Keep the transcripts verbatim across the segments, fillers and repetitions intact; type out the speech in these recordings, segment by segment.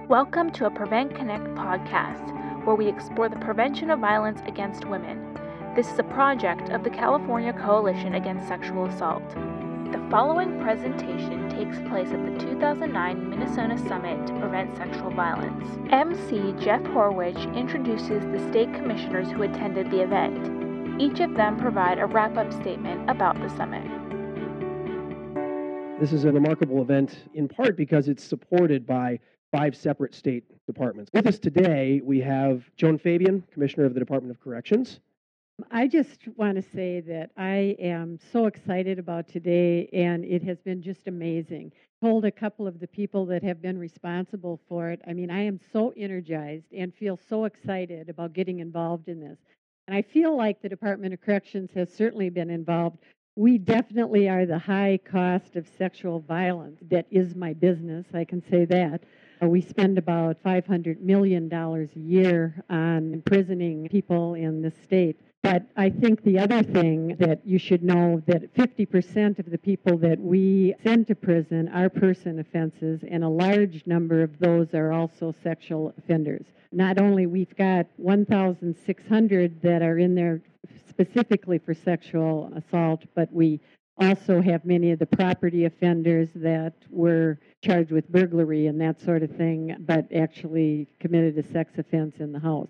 Welcome to a Prevent Connect podcast, where we explore the prevention of violence against women. This is a project of the California Coalition Against Sexual Assault. The following presentation takes place at the two thousand nine Minnesota Summit to Prevent Sexual Violence. M C Jeff Horwich introduces the state commissioners who attended the event. Each of them provide a wrap-up statement about the summit. This is a remarkable event in part because it's supported by five separate state departments. With us today, we have Joan Fabian, Commissioner of the Department of Corrections. I just want to say that I am so excited about today, and it has been just amazing. Told a couple of the people that have been responsible for it, I mean, I am so energized and feel so excited about getting involved in this. And I feel like the Department of Corrections has certainly been involved. We definitely are the high cost of sexual violence. That is my business, I can say that. Uh, we spend about five hundred million dollars a year on imprisoning people in the state. But I think the other thing that you should know that fifty percent of the people that we send to prison are person offenses, and a large number of those are also sexual offenders. Not only we've got one thousand six hundred that are in there specifically for sexual assault, but we also have many of the property offenders that were charged with burglary and that sort of thing, but actually committed a sex offense in the house.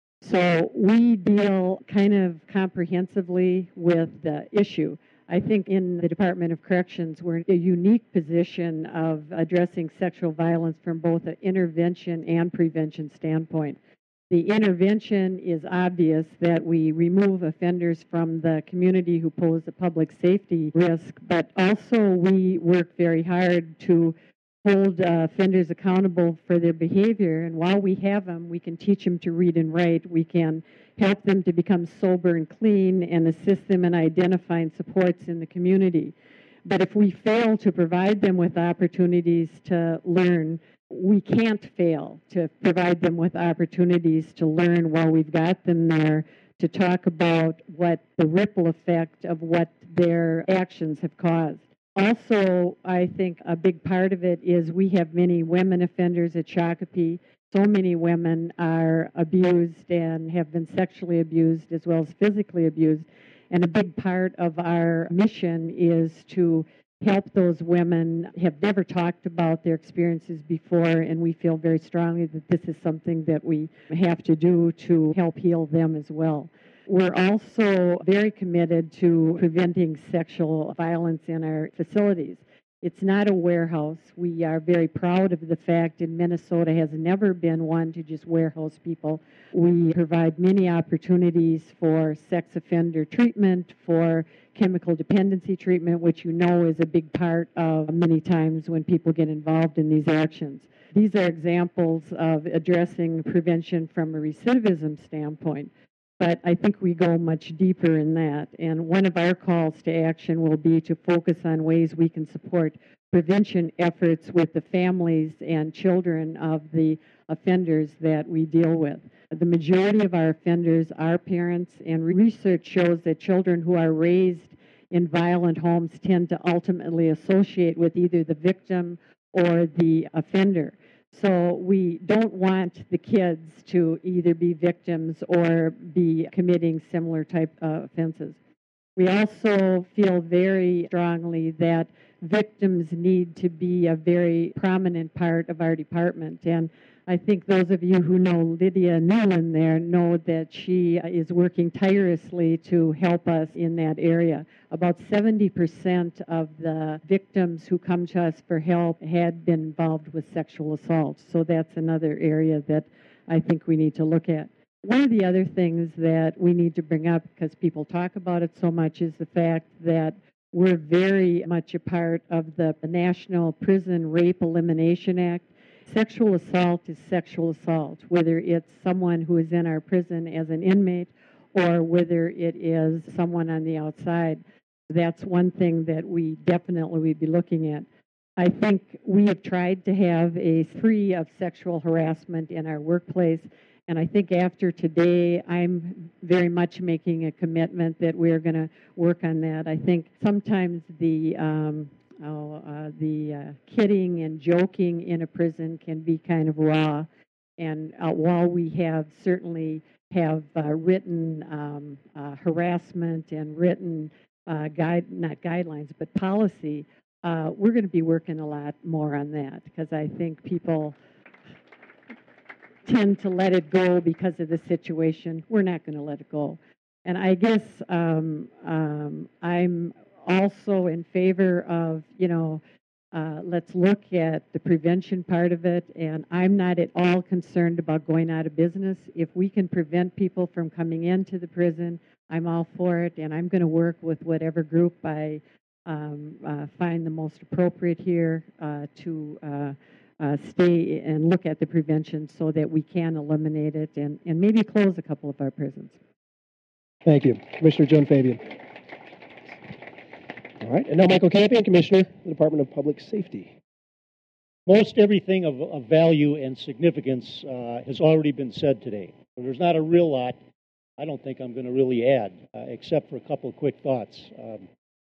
So we deal kind of comprehensively with the issue. I think in the Department of Corrections, we're in a unique position of addressing sexual violence from both an intervention and prevention standpoint. The intervention is obvious that we remove offenders from the community who pose a public safety risk, but also we work very hard to hold uh, offenders accountable for their behavior. And while we have them, we can teach them to read and write. We can help them to become sober and clean and assist them in identifying supports in the community. But if we fail to provide them with opportunities to learn, we can't fail to provide them with opportunities to learn while we've got them there, to talk about what the ripple effect of what their actions have caused. Also, I think a big part of it is we have many women offenders at Shakopee. So many women are abused and have been sexually abused as well as physically abused. And a big part of our mission is to help those women have never talked about their experiences before, and we feel very strongly that this is something that we have to do to help heal them as well. We're also very committed to preventing sexual violence in our facilities. It's not a warehouse. We are very proud of the fact in Minnesota has never been one to just warehouse people. We provide many opportunities for sex offender treatment, for chemical dependency treatment, which you know is a big part of many times when people get involved in these actions. These are examples of addressing prevention from a recidivism standpoint. But I think we go much deeper in that. And one of our calls to action will be to focus on ways we can support prevention efforts with the families and children of the offenders that we deal with. The majority of our offenders are parents, and research shows that children who are raised in violent homes tend to ultimately associate with either the victim or the offender. So we don't want the kids to either be victims or be committing similar type uh, offenses. We also feel very strongly that victims need to be a very prominent part of our department. And I think those of you who know Lydia Newland there know that she is working tirelessly to help us in that area. About seventy percent of the victims who come to us for help had been involved with sexual assault. So that's another area that I think we need to look at. One of the other things that we need to bring up, because people talk about it so much, is the fact that we're very much a part of the National Prison Rape Elimination Act. Sexual assault is sexual assault, whether it's someone who is in our prison as an inmate or whether it is someone on the outside. That's one thing that we definitely would be looking at. I think we have tried to have a free of sexual harassment in our workplace, and I think after today, I'm very much making a commitment that we're going to work on that. I think sometimes the um, oh, uh, the uh, kidding and joking in a prison can be kind of raw. And uh, while we have certainly have uh, written um, uh, harassment and written uh, guide, not guidelines, but policy, uh, we're going to be working a lot more on that because I think people tend to let it go because of the situation. We're not going to let it go. And I guess um, um, I'm also in favor of, you know, uh, let's look at the prevention part of it. And I'm not at all concerned about going out of business. If we can prevent people from coming into the prison, I'm all for it. And I'm going to work with whatever group I um, uh, find the most appropriate here uh, to uh, uh, stay and look at the prevention so that we can eliminate it and, and maybe close a couple of our prisons. Thank you. Commissioner Joan Fabian. All right, and now Michael Campion, Commissioner of the Department of Public Safety. Most everything of, of value and significance uh, has already been said today. So there's not a real lot I don't think I'm going to really add, uh, except for a couple of quick thoughts. Um,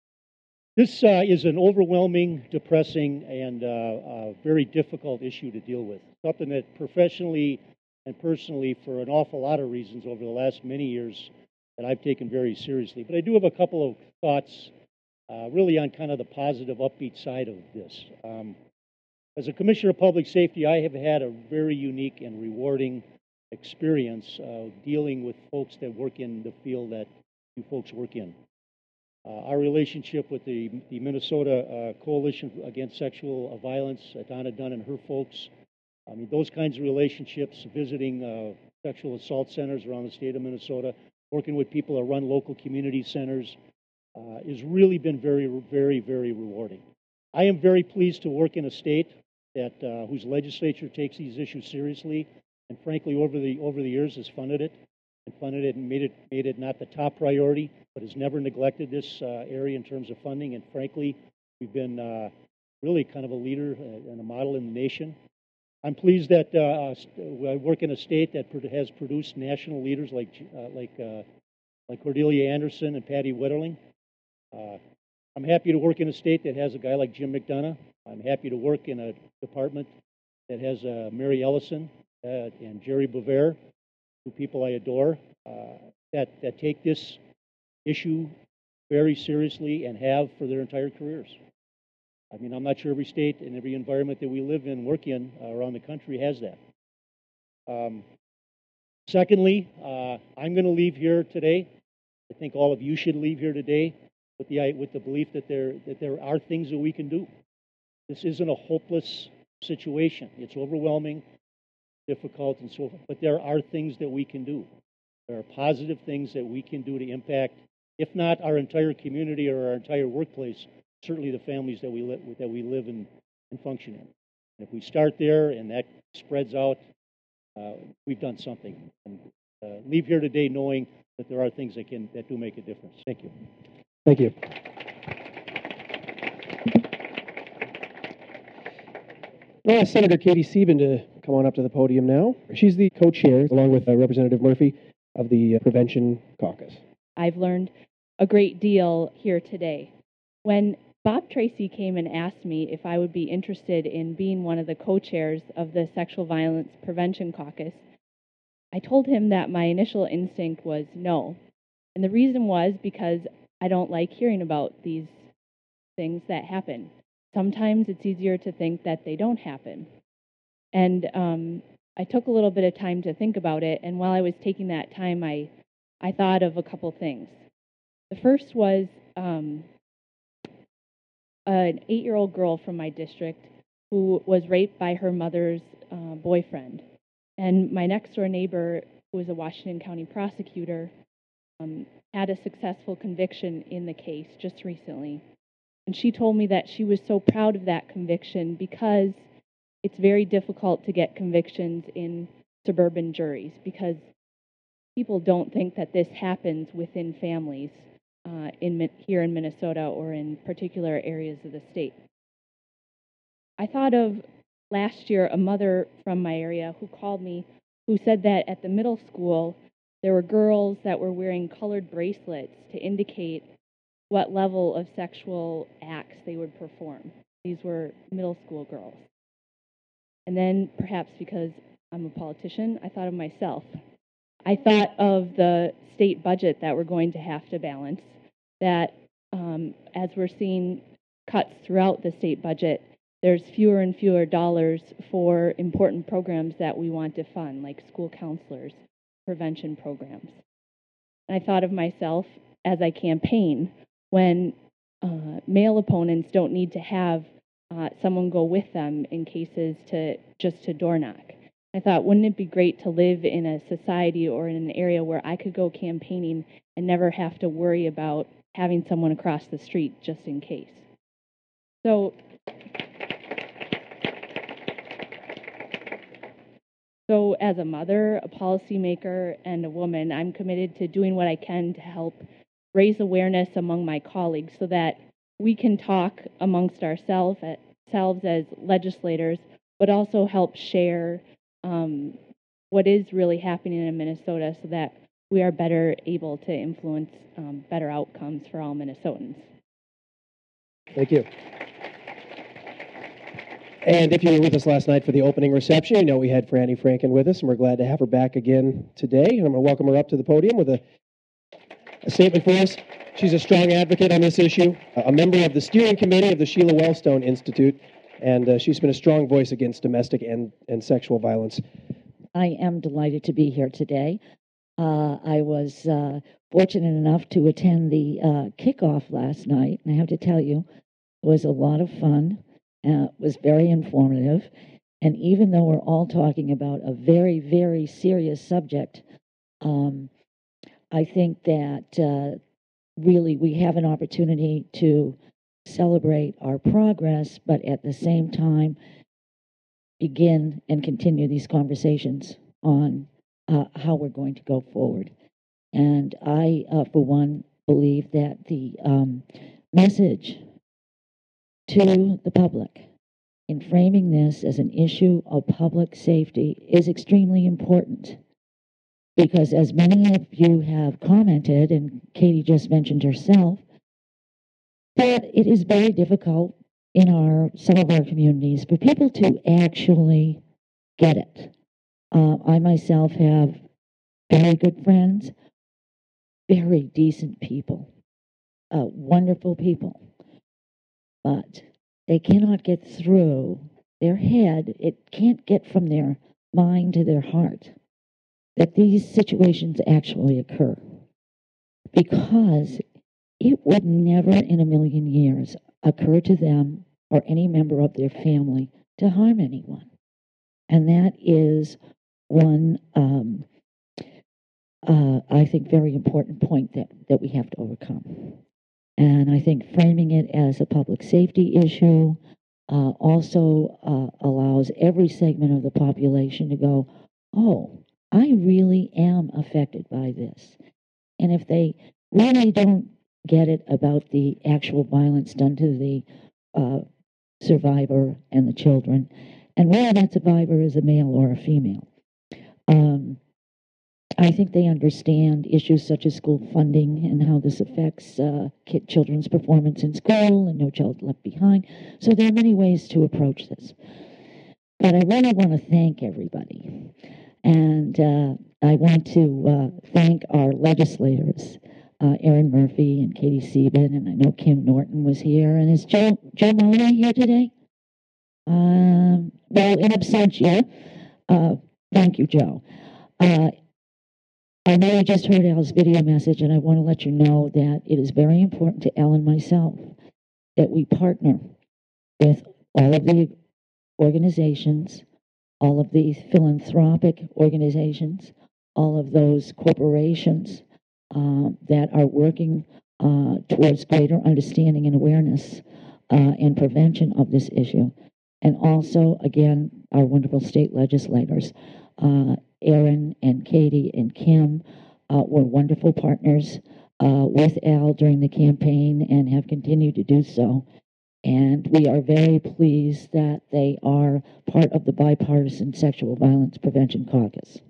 this uh, is an overwhelming, depressing, and uh, uh, very difficult issue to deal with. Something that professionally and personally, for an awful lot of reasons over the last many years, that I've taken very seriously. But I do have a couple of thoughts uh, really on kind of the positive, upbeat side of this. Um, as a Commissioner of Public Safety, I have had a very unique and rewarding experience uh, dealing with folks that work in the field that you folks work in. Uh, our relationship with the, the Minnesota uh, Coalition Against Sexual Violence, uh, Donna Dunn and her folks, I mean, those kinds of relationships, visiting uh, sexual assault centers around the state of Minnesota, working with people that run local community centers, uh, has really been very, very, very rewarding. I am very pleased to work in a state that uh, whose legislature takes these issues seriously, and frankly, over the over the years, has funded it and funded it and made it made it not the top priority, but has never neglected this uh, area in terms of funding. And frankly, we've been uh, really kind of a leader and a model in the nation. I'm pleased that uh, I work in a state that has produced national leaders like uh, like uh, like Cordelia Anderson and Patty Wetterling. Uh, I'm happy to work in a state that has a guy like Jim McDonough. I'm happy to work in a department that has uh, Mary Ellison uh, and Jerry Bovair, two people I adore, uh, that that take this issue very seriously and have for their entire careers. I mean, I'm not sure every state and every environment that we live in, work in uh, around the country has that. Um, secondly, uh, I'm going to leave here today. I think all of you should leave here today with the with the belief that there that there are things that we can do. This isn't a hopeless situation. It's overwhelming, difficult, and so forth. But there are things that we can do. There are positive things that we can do to impact, if not our entire community or our entire workplace, certainly the families that we live that we live and, and function in. And if we start there and that spreads out, uh, we've done something. And uh, leave here today knowing that there are things that can that do make a difference. Thank you. Thank you. I'll ask Senator Katie Sieben to come on up to the podium now. She's the co-chair, along with uh, Representative Murphy, of the uh, Prevention Caucus. I've learned a great deal here today. When Bob Tracy came and asked me if I would be interested in being one of the co-chairs of the Sexual Violence Prevention Caucus, I told him that my initial instinct was no. And the reason was because I don't like hearing about these things that happen. Sometimes it's easier to think that they don't happen. And um, I took a little bit of time to think about it, and while I was taking that time, I, I thought of a couple things. The first was um, an eight-year-old girl from my district who was raped by her mother's uh, boyfriend. And my next-door neighbor, who was a Washington County prosecutor, um, had a successful conviction in the case just recently. And she told me that she was so proud of that conviction because it's very difficult to get convictions in suburban juries because people don't think that this happens within families uh, in here in Minnesota or in particular areas of the state. I thought of last year a mother from my area who called me who said that at the middle school there were girls that were wearing colored bracelets to indicate what level of sexual acts they would perform. These were middle school girls. And then, perhaps because I'm a politician, I thought of myself. I thought of the state budget that we're going to have to balance, that um, as we're seeing cuts throughout the state budget, there's fewer and fewer dollars for important programs that we want to fund, like school counselors, prevention programs. And I thought of myself as I campaign when uh, male opponents don't need to have uh, someone go with them in cases to just to door knock. I thought, wouldn't it be great to live in a society or in an area where I could go campaigning and never have to worry about having someone across the street just in case? So, so as a mother, a policymaker, and a woman, I'm committed to doing what I can to help raise awareness among my colleagues so that we can talk amongst ourselves ourselves as legislators, but also help share um, what is really happening in Minnesota so that we are better able to influence um, better outcomes for all Minnesotans. Thank you. And if you were with us last night for the opening reception, you know we had Franny Franken with us, and we're glad to have her back again today. And I'm going to welcome her up to the podium with a, a statement for us. She's a strong advocate on this issue, a member of the steering committee of the Sheila Wellstone Institute, and uh, she's been a strong voice against domestic and, and sexual violence. I am delighted to be here today. Uh, I was uh, fortunate enough to attend the uh, kickoff last night, and I have to tell you, it was a lot of fun. Uh, it was very informative, and even though we're all talking about a very, very serious subject, um, I think that uh, really we have an opportunity to celebrate our progress, but at the same time begin and continue these conversations on uh, how we're going to go forward. And I, uh, for one, believe that the um, message to the public in framing this as an issue of public safety is extremely important, because as many of you have commented, and Katie just mentioned herself, that it is very difficult in our some of our communities for people to actually get it. Uh, I myself have very good friends, very decent people, uh, wonderful people, but they cannot get through their head, it can't get from their mind to their heart that these situations actually occur, because it would never in a million years occur to them or any member of their family to harm anyone. And that is one, um, uh, I think, very important point that, that we have to overcome. And I think framing it as a public safety issue uh, also uh, allows every segment of the population to go, oh, I really am affected by this. And if they really don't get it about the actual violence done to the uh, survivor and the children, and whether that survivor is a male or a female, um, I think they understand issues such as school funding and how this affects uh, kid, children's performance in school and No Child Left Behind. So there are many ways to approach this. But I really want to thank everybody. And uh, I want to uh, thank our legislators, uh, Erin Murphy and Katie Sieben, and I know Kim Norton was here. And is Joe, Joe Moloney here today? Um, well, in absentia. Uh, thank you, Joe. Uh, I know you just heard Al's video message, and I want to let you know that it is very important to Al and myself that we partner with all of the organizations, all of the philanthropic organizations, all of those corporations uh, that are working uh, towards greater understanding and awareness uh, and prevention of this issue. And also, again, our wonderful state legislators. Uh, Erin and Katie and Kim uh, were wonderful partners uh, with Al during the campaign and have continued to do so. And we are very pleased that they are part of the Bipartisan Sexual Violence Prevention Caucus.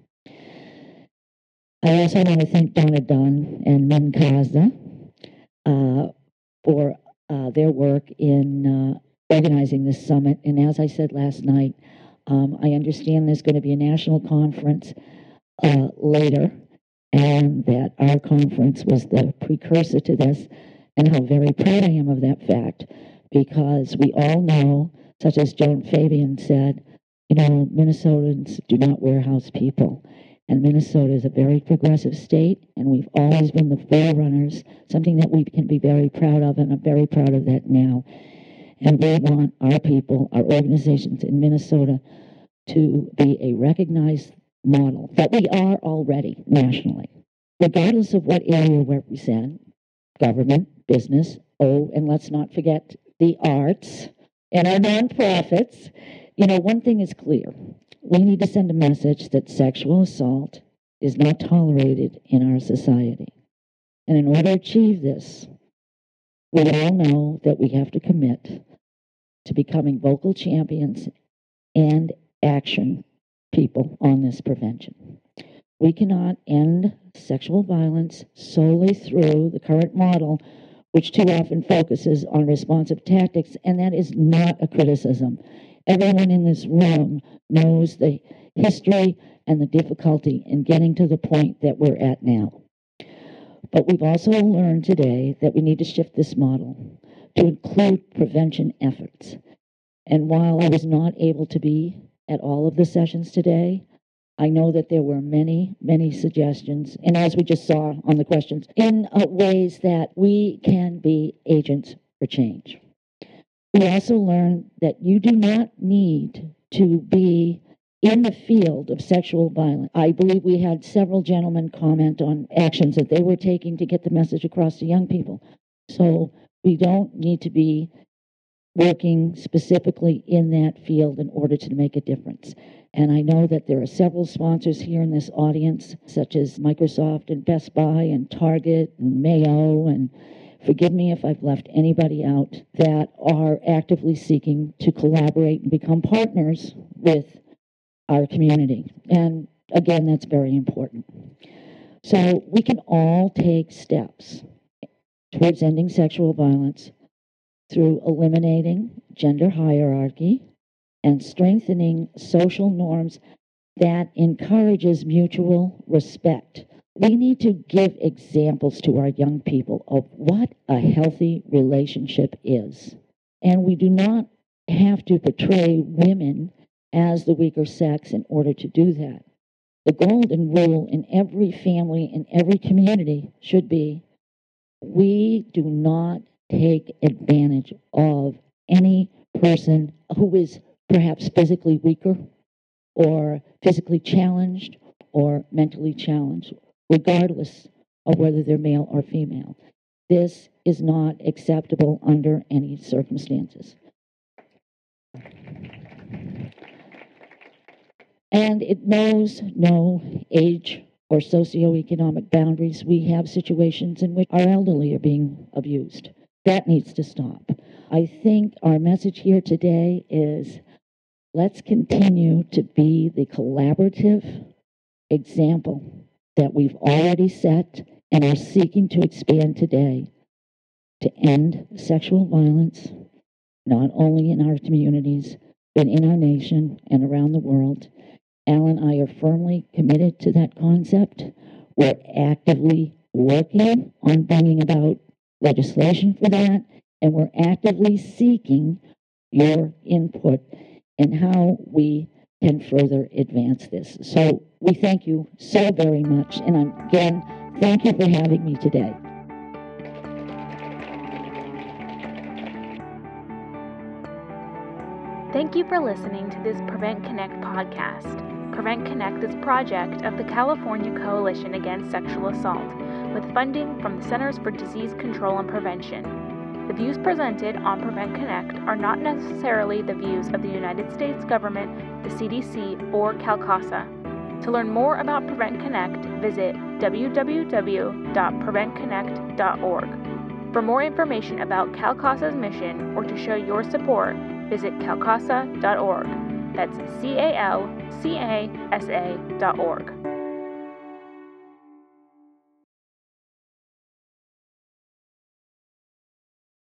I also want to thank Donna Dunn and Min Kaza uh, for uh, their work in uh, organizing this summit. And as I said last night, um, I understand there's going to be a national conference uh, later, and that our conference was the precursor to this, and how very proud I am of that fact, because we all know, such as Joan Fabian said, you know, Minnesotans do not warehouse people. And Minnesota is a very progressive state, and we've always been the forerunners, something that we can be very proud of, and I'm very proud of that now. And we want our people, our organizations in Minnesota, to be a recognized model that we are already nationally, regardless of what area we represent, government, business, oh, and let's not forget the arts and our nonprofits. You know, one thing is clear. We need to send a message that sexual assault is not tolerated in our society. And in order to achieve this, we all know that we have to commit to becoming vocal champions and action people on this prevention. We cannot end sexual violence solely through the current model, which too often focuses on responsive tactics, and that is not a criticism. Everyone in this room knows the history and the difficulty in getting to the point that we're at now. But we've also learned today that we need to shift this model to include prevention efforts. And while I was not able to be at all of the sessions today, I know that there were many, many suggestions, and as we just saw on the questions, in uh, ways that we can be agents for change. We also learned that you do not need to be in the field of sexual violence. I believe we had several gentlemen comment on actions that they were taking to get the message across to young people. So we don't need to be working specifically in that field in order to make a difference. And I know that there are several sponsors here in this audience, such as Microsoft and Best Buy and Target and Mayo, and forgive me if I've left anybody out, that are actively seeking to collaborate and become partners with our community. And again, that's very important. So we can all take steps towards ending sexual violence through eliminating gender hierarchy and strengthening social norms that encourages mutual respect. We need to give examples to our young people of what a healthy relationship is. And we do not have to portray women as the weaker sex in order to do that. The golden rule in every family, in every community, should be we do not take advantage of any person who is perhaps physically weaker or physically challenged or mentally challenged, regardless of whether they're male or female. This is not acceptable under any circumstances. And it knows no age or socioeconomic boundaries. We have situations in which our elderly are being abused. That needs to stop. I think our message here today is let's continue to be the collaborative example that we've already set and are seeking to expand today to end sexual violence, not only in our communities, but in our nation and around the world. Al and I are firmly committed to that concept. We're actively working on bringing about legislation for that, and we're actively seeking your input in how we can further advance this. So we thank you so very much, and again, thank you for having me today. Thank you for listening to this Prevent Connect podcast. Prevent Connect is a project of the California Coalition Against Sexual Assault, with funding from the Centers for Disease Control and Prevention. The views presented on Prevent Connect are not necessarily the views of the United States government, the C D C, or CalCASA. To learn more about Prevent Connect, visit w w w dot prevent connect dot org. For more information about CalCASA's mission or to show your support, visit calcasa dot org. That's C A L C A S A dot org.